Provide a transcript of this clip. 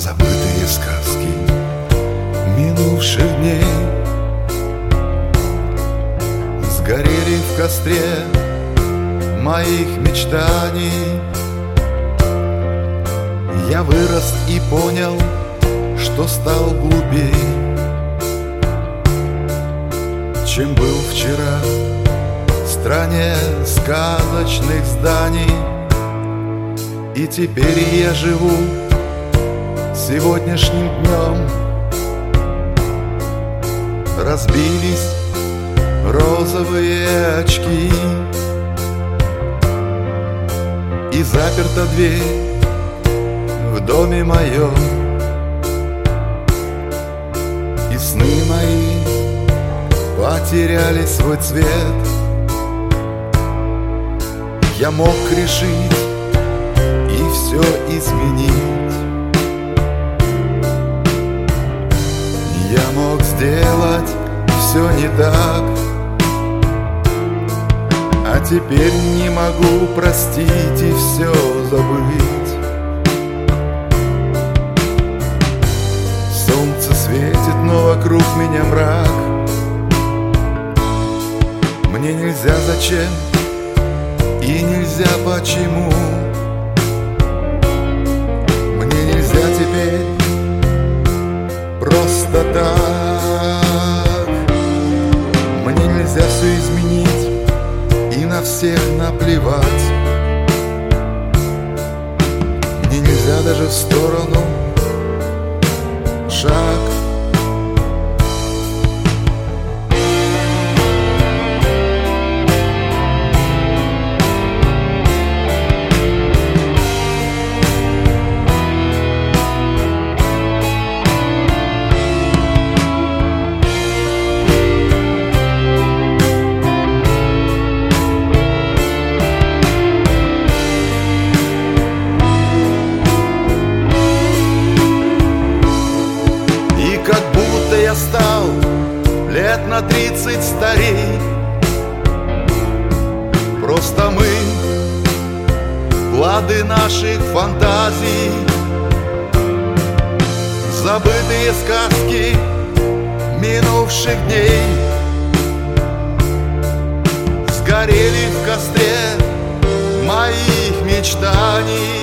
Забытые сказки минувших дней сгорели в костре моих мечтаний. Я вырос и понял, что стал глупей, чем был вчера в стране сказочных зданий. И теперь я живу сегодняшним днем. Разбились розовые очки, и заперта дверь в доме моем. И сны мои потеряли свой цвет. Я мог решить и все изменить. Я мог сделать все не так, а теперь не могу простить и все забыть. Солнце светит, но вокруг меня мрак. Мне нельзя зачем и нельзя почему. Мне нельзя теперь просто так. Мне нельзя все изменить и на всех наплевать. Мне нельзя даже в сторону шаг. Я стал лет на 30 старей. Просто мы плоды наших фантазий. Забытые сказки минувших дней сгорели в костре моих мечтаний.